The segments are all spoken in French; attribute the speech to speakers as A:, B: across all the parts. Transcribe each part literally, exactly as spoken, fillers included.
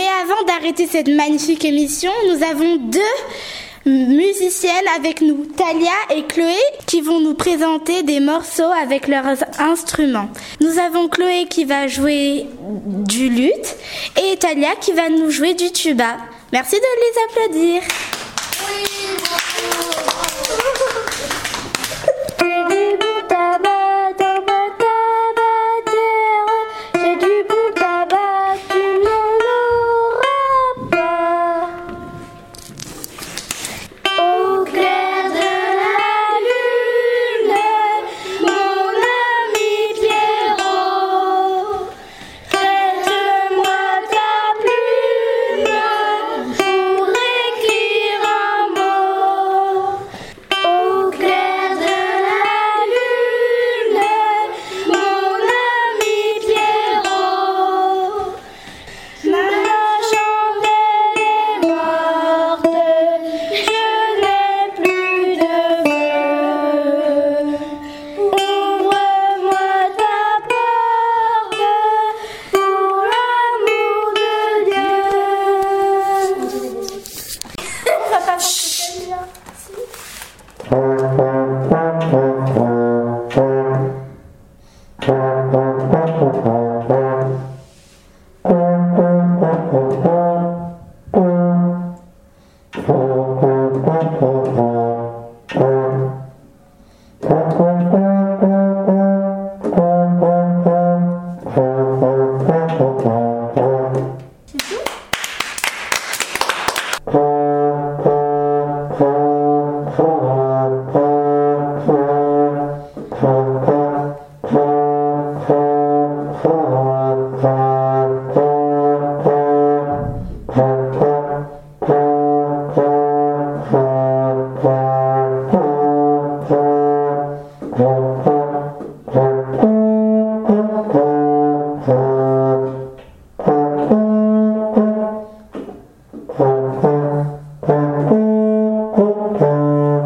A: avant d'arrêter cette magnifique émission, nous avons deux musiciennes avec nous, Talia et Chloé, qui vont nous présenter des morceaux avec leurs instruments. Nous avons Chloé qui va jouer du luth et Talia qui va nous jouer du tuba. Merci de les applaudir. Oui,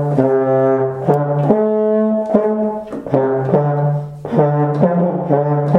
B: Thank you.